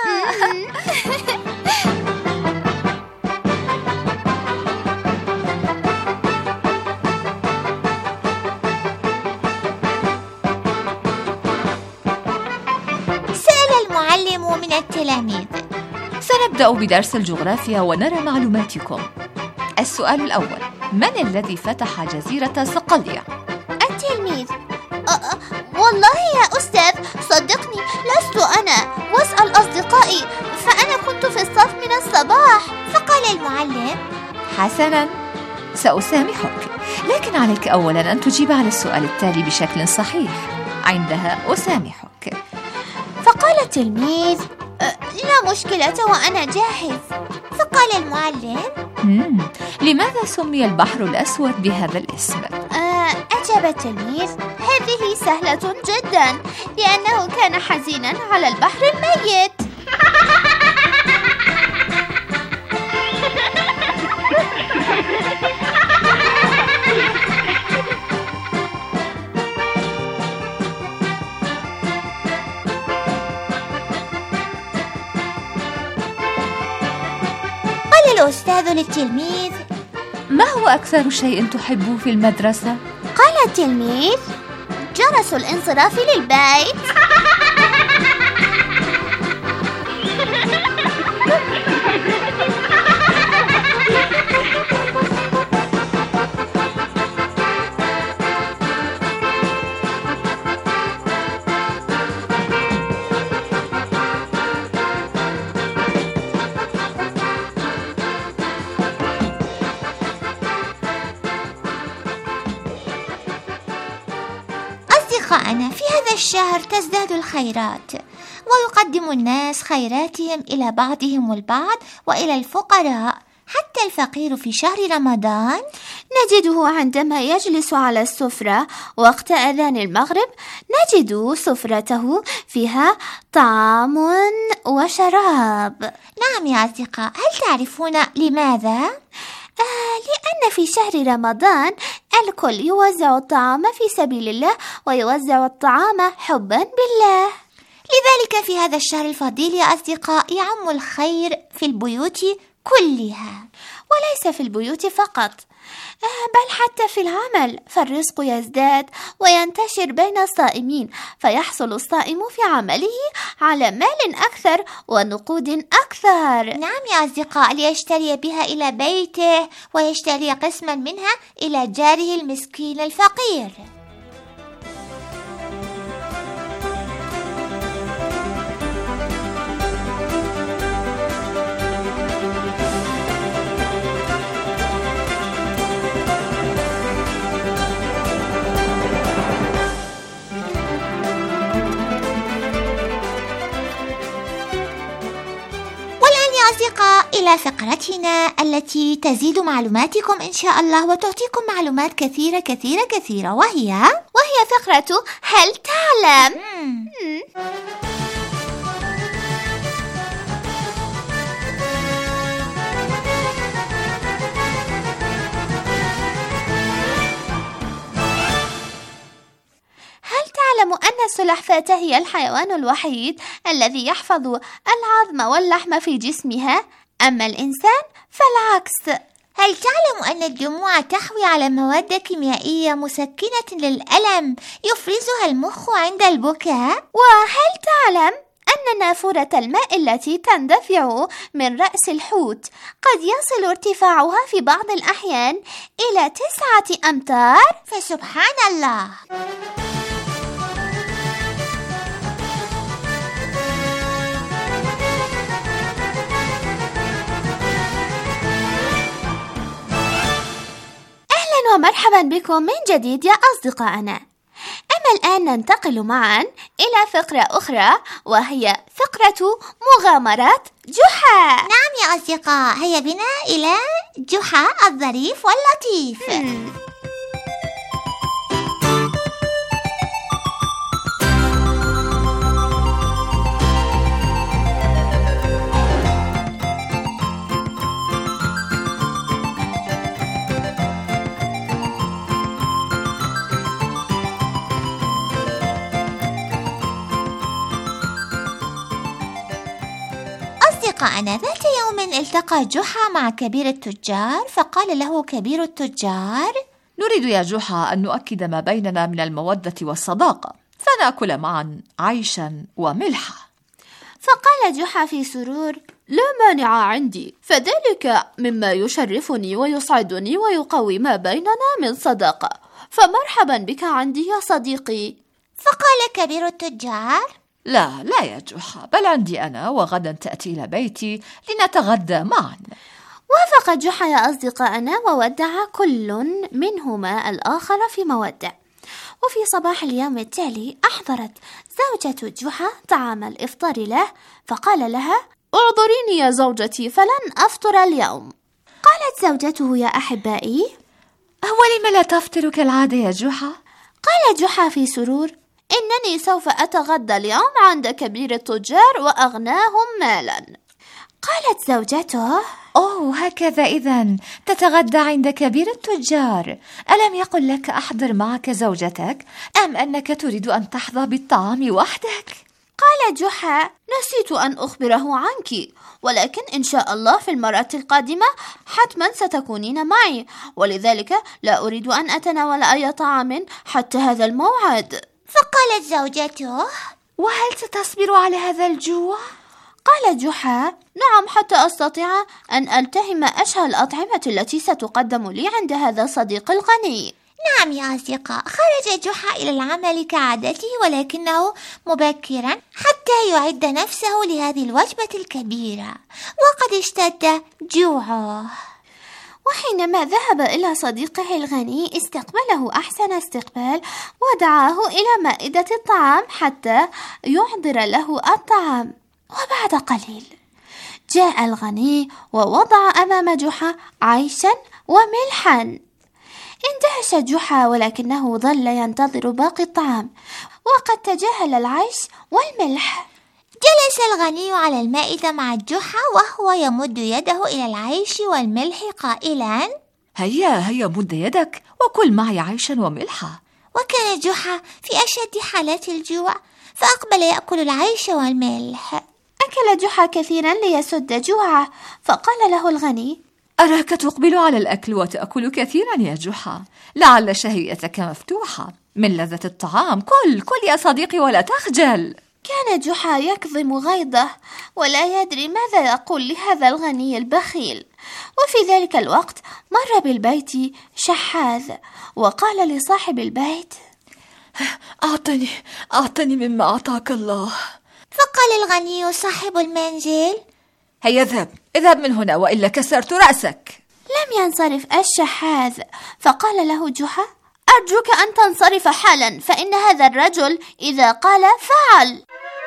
سأل المعلم من التلاميذ. سنبدأ بدرس الجغرافيا ونرى معلوماتكم. السؤال الأول: من الذي فتح جزيرة صقلية؟ التلميذ. أه والله يا أستاذ صدقني لست أنا، واسأل أصدقائي فأنا كنت في الصف من الصباح. فقال المعلم: حسناً، سأسامحك، لكن عليك أولاً أن تجيب على السؤال التالي بشكل صحيح، عندها أسامحك. فقال التلميذ: أه لا مشكلة وأنا جاهز. فقال المعلم: مم. لماذا سمي البحر الأسود بهذا الاسم؟ آه أجاب التلميذ: هذه سهلة جدا، لأنه كان حزينا على البحر الميت. قال الأستاذ للتلميذ: ما هو أكثر شيء تحبه في المدرسة؟ قال التلميذ: جرس الانصراف للبيت. أصدقائنا، في هذا الشهر تزداد الخيرات، ويقدم الناس خيراتهم إلى بعضهم البعض وإلى الفقراء. حتى الفقير في شهر رمضان نجده عندما يجلس على السفرة وقت أذان المغرب، نجد سفرته فيها طعام وشراب. نعم يا أصدقاء، هل تعرفون لماذا؟ آه لأن في شهر رمضان الكل يوزع الطعام في سبيل الله، ويوزع الطعام حبا بالله. لذلك في هذا الشهر الفضيل يا أصدقاء يعم الخير في البيوت كلها، وليس في البيوت فقط، بل حتى في العمل، فالرزق يزداد وينتشر بين الصائمين، فيحصل الصائم في عمله على مال أكثر ونقود أكثر. نعم يا أصدقاء، ليشتري بها إلى بيته ويشتري قسما منها إلى جاره المسكين الفقير. أصدقاء، إلى فقرتنا التي تزيد معلوماتكم إن شاء الله وتعطيكم معلومات كثيرة كثيرة كثيرة، وهي وهي فقرة هل تعلم؟ مم. هل تعلم أن السلحفاة هي الحيوان الوحيد الذي يحفظ العظم واللحم في جسمها، أما الإنسان فالعكس؟ هل تعلم أن الدموع تحوي على مواد كيميائية مسكنة للألم يفرزها المخ عند البكاء؟ وهل تعلم أن نافورة الماء التي تندفع من رأس الحوت قد يصل ارتفاعها في بعض الأحيان إلى تسعة أمتار؟ فسبحان الله. ومرحبا بكم من جديد يا أصدقائنا. أما الآن ننتقل معا إلى فقرة أخرى، وهي فقرة مغامرات جحا. نعم يا أصدقاء، هيا بنا إلى جحا الظريف واللطيف. مم. أصدقائنا، ذات يوم التقى جحا مع كبير التجار، فقال له كبير التجار: نريد يا جحا أن نؤكد ما بيننا من المودة والصداقة، فنأكل معا عيشا وملحا. فقال جحا في سرور: لا مانع عندي، فذلك مما يشرفني ويسعدني ويقوي ما بيننا من صداقة، فمرحبا بك عندي يا صديقي. فقال كبير التجار: لا لا يا جحا، بل عندي أنا، وغدا تأتي إلى بيتي لنتغدى معا. وافق جحا يا أصدقائنا، وودع كل منهما الآخر في مودة. وفي صباح اليوم التالي أحضرت زوجة جحا طعام الإفطار له، فقال لها: اعذريني يا زوجتي، فلن أفطر اليوم. قالت زوجته: يا أحبائي، ولم لا تفطر كالعادة يا جحا؟ قال جحا في سرور: إنني سوف أتغدى اليوم عند كبير التجار وأغناهم مالا. قالت زوجته: أوه، هكذا إذن تتغدى عند كبير التجار. ألم يقل لك أحضر معك زوجتك، أم أنك تريد أن تحظى بالطعام وحدك؟ قال جحا: نسيت أن أخبره عنك، ولكن إن شاء الله في المرة القادمة حتما ستكونين معي، ولذلك لا أريد أن أتناول أي طعام حتى هذا الموعد. فقالت زوجته: وهل ستصبر على هذا الجوع؟ قال جحا: نعم، حتى أستطيع أن ألتهم أشهى الأطعمة التي ستقدم لي عند هذا الصديق الغني. نعم يا أصدقاء، خرج جحا إلى العمل كعادته، ولكنه مبكرا حتى يعد نفسه لهذه الوجبة الكبيرة، وقد اشتد جوعه. وحينما ذهب إلى صديقه الغني استقبله أحسن استقبال، ودعاه إلى مائدة الطعام حتى يحضر له الطعام. وبعد قليل جاء الغني ووضع أمام جحا عيشا وملحا. اندهش جحا، ولكنه ظل ينتظر باقي الطعام، وقد تجاهل العيش والملح. جلس الغني على المائدة مع جحا وهو يمد يده إلى العيش والملح قائلا: هيا هيا مد يدك وكل معي عيشا وملحا. وكان جحا في أشد حالات الجوع، فأقبل يأكل العيش والملح. أكل جحا كثيرا ليسد جوعه، فقال له الغني: أراك تقبل على الأكل وتأكل كثيرا يا جحا، لعل شهيتك مفتوحة من لذة الطعام. كل كل يا صديقي ولا تخجل. كان جحا يكظم غيظه ولا يدري ماذا يقول لهذا الغني البخيل. وفي ذلك الوقت مر بالبيت شحاذ، وقال لصاحب البيت: أعطني أعطني مما أعطاك الله. فقال الغني صاحب المنزل: هيا اذهب اذهب من هنا، وإلا كسرت رأسك. لم ينصرف الشحاذ، فقال له جحا: أرجوك أن تنصرف حالا، فإن هذا الرجل إذا قال فعل.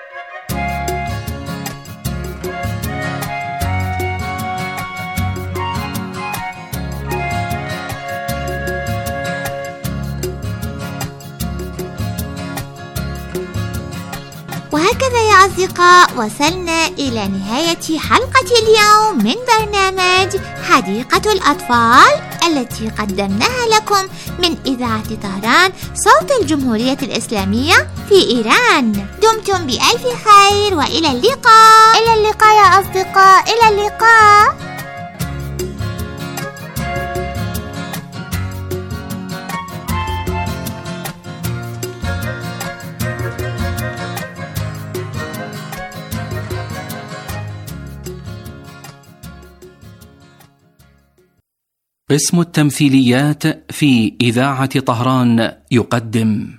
وهكذا يا أصدقاء وصلنا إلى نهاية حلقة اليوم من برنامج حديقة الأطفال التي قدمناها لكم من إذاعة طهران صوت الجمهورية الإسلامية في إيران. دمتم بألف خير وإلى اللقاء. إلى اللقاء يا أصدقاء، إلى اللقاء. قسم التمثيليات في إذاعة طهران يقدم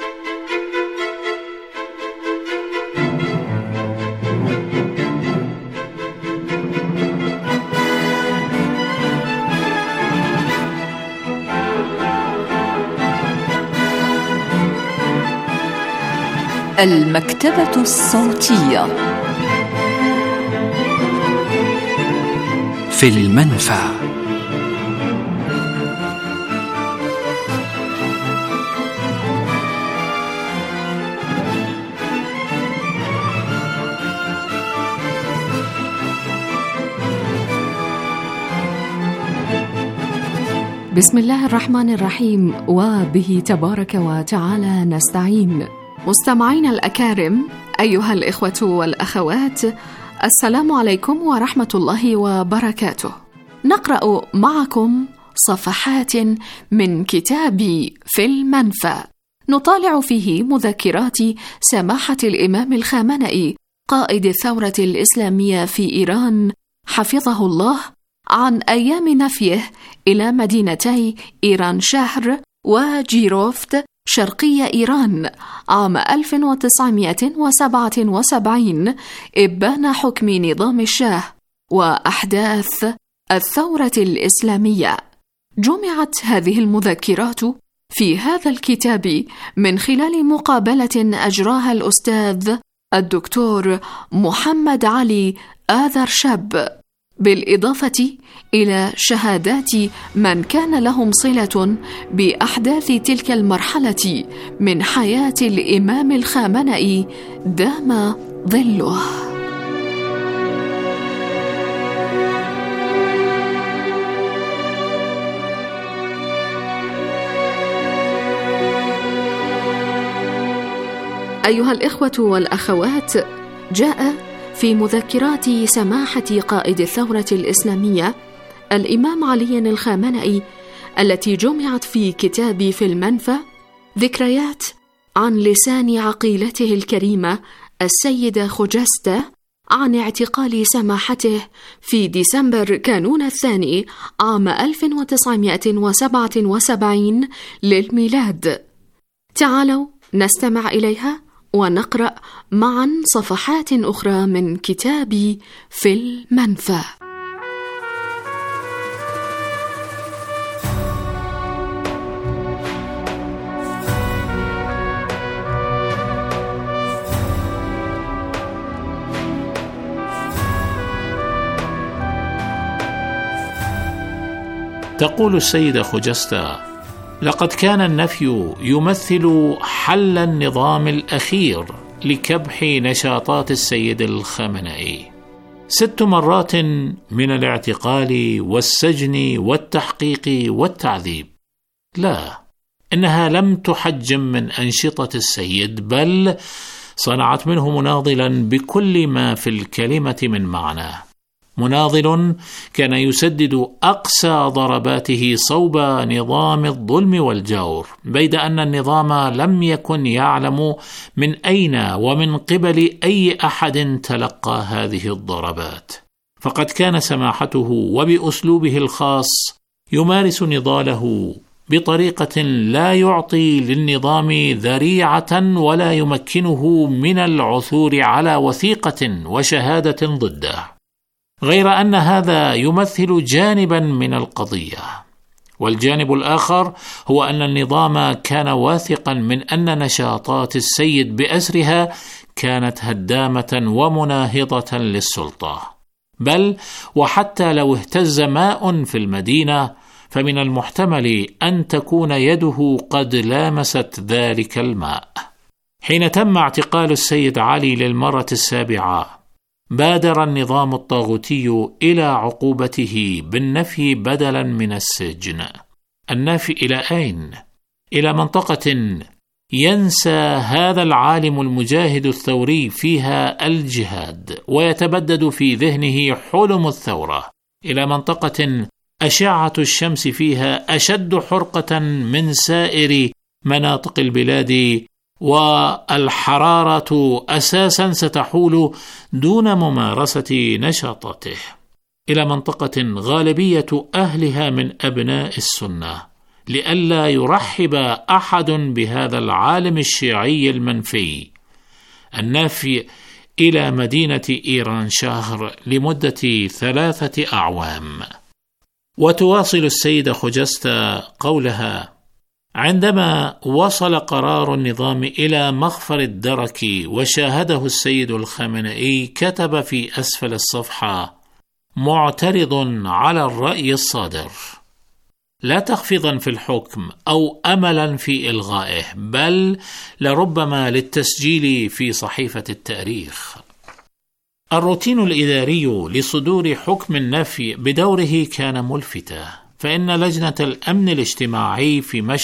المكتبة الصوتية في المنفى. بسم الله الرحمن الرحيم، وبه تبارك وتعالى نستعين. مستمعين الأكارم، أيها الإخوة والأخوات، السلام عليكم ورحمة الله وبركاته. نقرأ معكم صفحات من كتاب في المنفى، نطالع فيه مذكرات سماحة الإمام الخامنئي قائد الثورة الإسلامية في إيران حفظه الله عن أيام نفيه إلى مدينتي إيران شهر وجيروفت شرقي إيران عام ألف وتسعمائة وسبعة وسبعين إبان حكم نظام الشاه وأحداث الثورة الإسلامية. جمعت هذه المذكرات في هذا الكتاب من خلال مقابلة أجراها الأستاذ الدكتور محمد علي آذرشب، بالإضافة إلى شهادات من كان لهم صلة بأحداث تلك المرحلة من حياة الإمام الخامنئي دام ظله. أيها الإخوة والأخوات، جاء في مذكرات سماحة قائد الثورة الإسلامية الإمام علي الخامنئي التي جمعت في كتاب في المنفى ذكريات عن لسان عقيلته الكريمة السيدة خجستة عن اعتقال سماحته في ديسمبر كانون الثاني عام ألف وتسعمائة وسبعة وسبعين للميلاد. تعالوا نستمع إليها ونقرأ معا صفحات أخرى من كتاب في المنفى. تقول السيدة خجستة: لقد كان النفي يمثل حل النظام الأخير لكبح نشاطات السيد الخامنئي. ست مرات من الاعتقال والسجن والتحقيق والتعذيب. لا، إنها لم تحجم من أنشطة السيد، بل صنعت منه مناضلا بكل ما في الكلمة من معنى. مناضل كان يسدد أقسى ضرباته صوب نظام الظلم والجور، بيد أن النظام لم يكن يعلم من أين ومن قبل أي أحد تلقى هذه الضربات. فقد كان سماحته وبأسلوبه الخاص يمارس نضاله بطريقة لا يعطي للنظام ذريعة ولا يمكنه من العثور على وثيقة وشهادة ضده، غير أن هذا يمثل جانبا من القضية. والجانب الآخر هو أن النظام كان واثقا من أن نشاطات السيد بأسرها كانت هدامة ومناهضة للسلطة، بل وحتى لو اهتز ماء في المدينة فمن المحتمل أن تكون يده قد لامست ذلك الماء. حين تم اعتقال السيد علي للمرة السابعة، بادر النظام الطاغوتي إلى عقوبته بالنفي بدلا من السجن. النفي إلى أين؟ إلى منطقة ينسى هذا العالم المجاهد الثوري فيها الجهاد ويتبدد في ذهنه حلم الثورة، إلى منطقة أشعة الشمس فيها أشد حرقة من سائر مناطق البلاد، والحرارة أساسا ستحول دون ممارسة نشاطاته، إلى منطقة غالبية أهلها من أبناء السنة، لئلا يرحب أحد بهذا العالم الشيعي المنفي. النافي إلى مدينة إيران شهر لمدة ثلاثة أعوام. وتواصل السيدة خجستة قولها: عندما وصل قرار النظام إلى مخفر الدرك وشاهده السيد الخامنئي، كتب في أسفل الصفحة: معترض على الرأي الصادر، لا تخفيضا في الحكم أو أملا في إلغائه، بل لربما للتسجيل في صحيفة التاريخ. الروتين الإداري لصدور حكم النفي بدوره كان ملفتا، فإن لجنة الأمن الاجتماعي في مشهد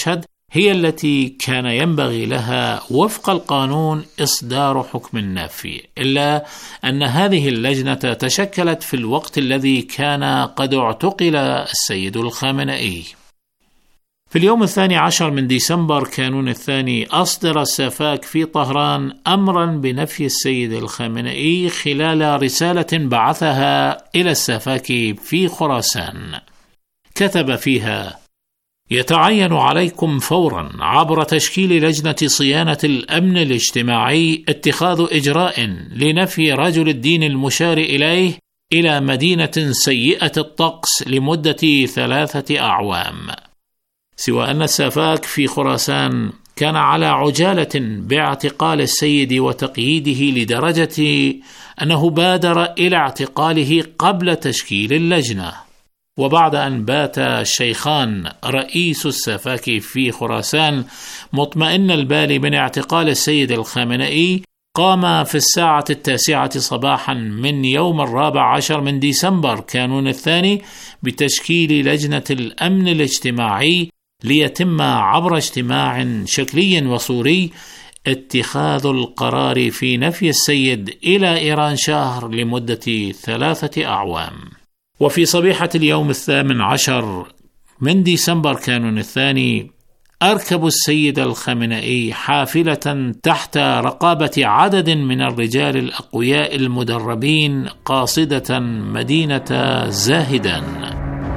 هي التي كان ينبغي لها وفق القانون إصدار حكم النافي، إلا أن هذه اللجنة تشكلت في الوقت الذي كان قد اعتقل السيد الخامنئي. في اليوم الثاني عشر من ديسمبر كانون الثاني أصدر السفاك في طهران أمرا بنفي السيد الخامنئي خلال رسالة بعثها إلى السفاك في خراسان. كتب فيها: يتعين عليكم فورا عبر تشكيل لجنة صيانة الأمن الاجتماعي اتخاذ إجراء لنفي رجل الدين المشار إليه إلى مدينة سيئة الطقس لمدة ثلاثة أعوام. سوى أن السفاك في خراسان كان على عجالة باعتقال السيد وتقييده لدرجة أنه بادر إلى اعتقاله قبل تشكيل اللجنة. وبعد أن بات الشيخان رئيس السفاك في خراسان مطمئن البال من اعتقال السيد الخامنئي، قام في الساعة التاسعة صباحا من يوم الرابع عشر من ديسمبر كانون الثاني بتشكيل لجنة الأمن الاجتماعي ليتم عبر اجتماع شكلي وصوري اتخاذ القرار في نفي السيد إلى إيران شهر لمدة ثلاثة أعوام. وفي صبيحة اليوم الثامن عشر من ديسمبر كانون الثاني أركب السيد الخامنئي حافلة تحت رقابة عدد من الرجال الأقوياء المدربين قاصدة مدينة زاهدان.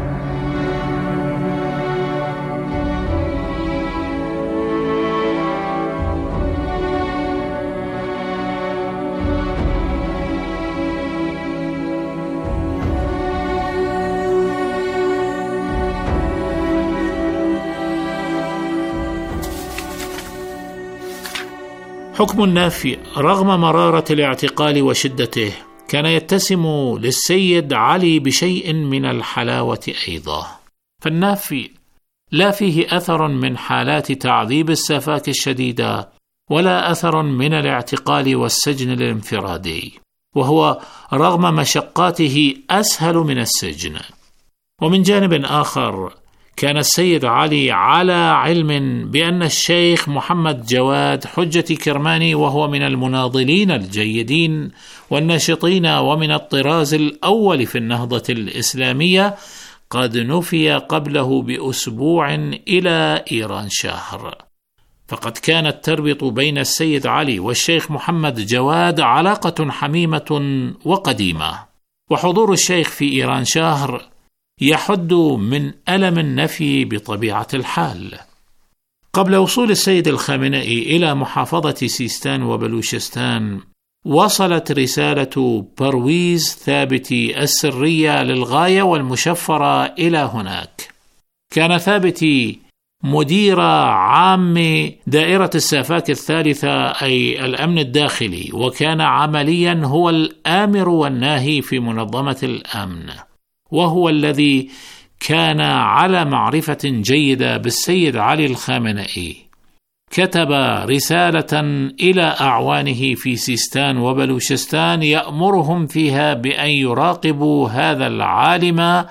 حكم النافي رغم مرارة الاعتقال وشدته كان يتسم للسيد علي بشيء من الحلاوة أيضا، فالنافي لا فيه أثر من حالات تعذيب السفاك الشديدة ولا أثر من الاعتقال والسجن الانفرادي، وهو رغم مشقاته أسهل من السجن. ومن جانب آخر كان السيد علي على علم بأن الشيخ محمد جواد حجة كرماني، وهو من المناضلين الجيدين والناشطين ومن الطراز الأول في النهضة الإسلامية، قد نفي قبله بأسبوع إلى إيران شهر. فقد كانت تربط بين السيد علي والشيخ محمد جواد علاقة حميمة وقديمة، وحضور الشيخ في إيران شهر يحد من ألم النفي بطبيعة الحال. قبل وصول السيد الخامنئي إلى محافظة سيستان وبلوشستان، وصلت رسالة برويز ثابتي السرية للغاية والمشفرة إلى هناك. كان ثابتي مدير عام دائرة السفاك الثالثة أي الأمن الداخلي، وكان عمليا هو الآمر والناهي في منظمة الأمن، وهو الذي كان على معرفة جيدة بالسيد علي الخامنئي. كتب رسالة إلى أعوانه في سيستان وبلوشستان يأمرهم فيها بأن يراقبوا هذا العالم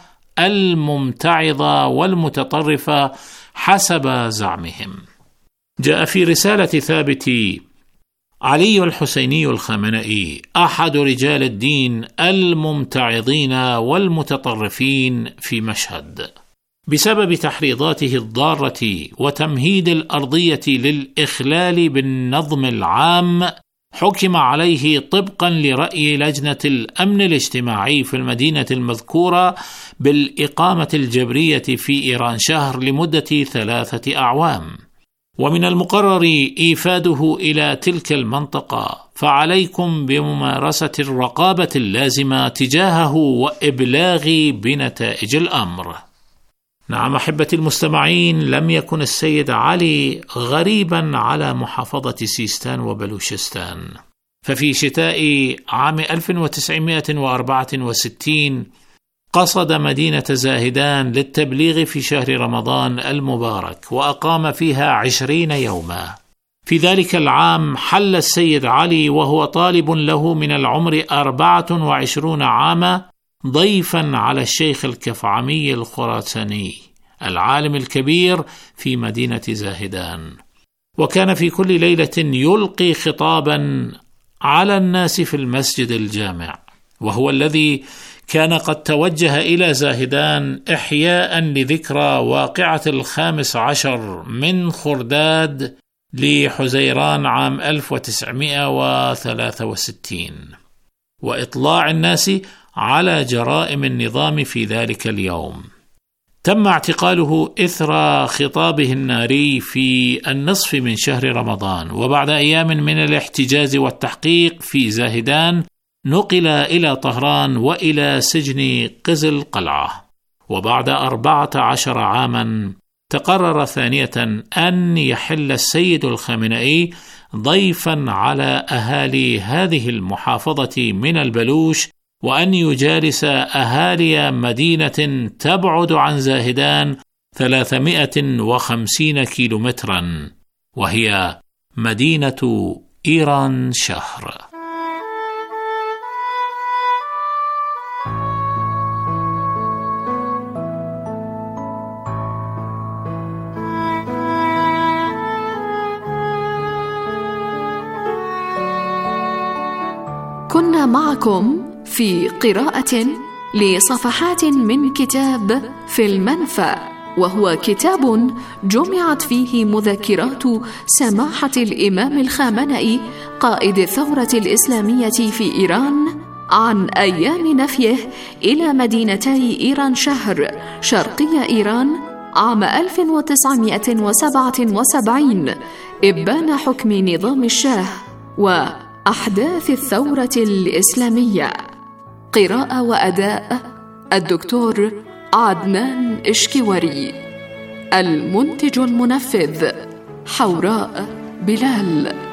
الممتعض والمتطرف حسب زعمهم. جاء في رسالة ثابتي: علي الحسيني الخامنئي أحد رجال الدين الممتعضين والمتطرفين في مشهد، بسبب تحريضاته الضارة وتمهيد الأرضية للإخلال بالنظم العام، حكم عليه طبقا لرأي لجنة الأمن الاجتماعي في المدينة المذكورة بالإقامة الجبرية في إيران شهر لمدة ثلاثة أعوام، ومن المقرر إيفاده إلى تلك المنطقة، فعليكم بممارسة الرقابة اللازمة تجاهه وإبلاغ بنتائج الأمر. نعم أحبتي المستمعين، لم يكن السيد علي غريبا على محافظة سيستان وبلوشستان، ففي شتاء عام ألف وتسعمائة وأربعة وستين قصد مدينة زاهدان للتبليغ في شهر رمضان المبارك، وأقام فيها عشرين يوما. في ذلك العام حل السيد علي وهو طالب له من العمر أربعة وعشرون عاما ضيفا على الشيخ الكفعمي الخراساني العالم الكبير في مدينة زاهدان. وكان في كل ليلة يلقي خطابا على الناس في المسجد الجامع، وهو الذي كان قد توجه إلى زاهدان إحياء لذكرى واقعة الخامس عشر من خرداد لحزيران عام ألف وتسعمائة وثلاثة وستين، وإطلاع الناس على جرائم النظام في ذلك اليوم. تم اعتقاله إثر خطابه الناري في النصف من شهر رمضان، وبعد أيام من الاحتجاز والتحقيق في زاهدان نقل إلى طهران وإلى سجن قزل قلعة. وبعد أربعة عشر عاما تقرر ثانية أن يحل السيد الخامنئي ضيفا على أهالي هذه المحافظة من البلوش، وأن يجالس أهالي مدينة تبعد عن زاهدان ثلاثمائة وخمسين كيلومترا، وهي مدينة إيران شهر. كنا معكم في قراءة لصفحات من كتاب في المنفى، وهو كتاب جمعت فيه مذكرات سماحة الإمام الخامنئي قائد الثورة الإسلامية في إيران عن أيام نفيه إلى مدينتي إيران شهر شرقي إيران عام ألف وتسعمائة وسبعة وسبعين، إبان حكم نظام الشاه وأحداث الثورة الإسلامية. قراءة وأداء الدكتور عدنان إشكواري. المنتج المنفذ حوراء بلال.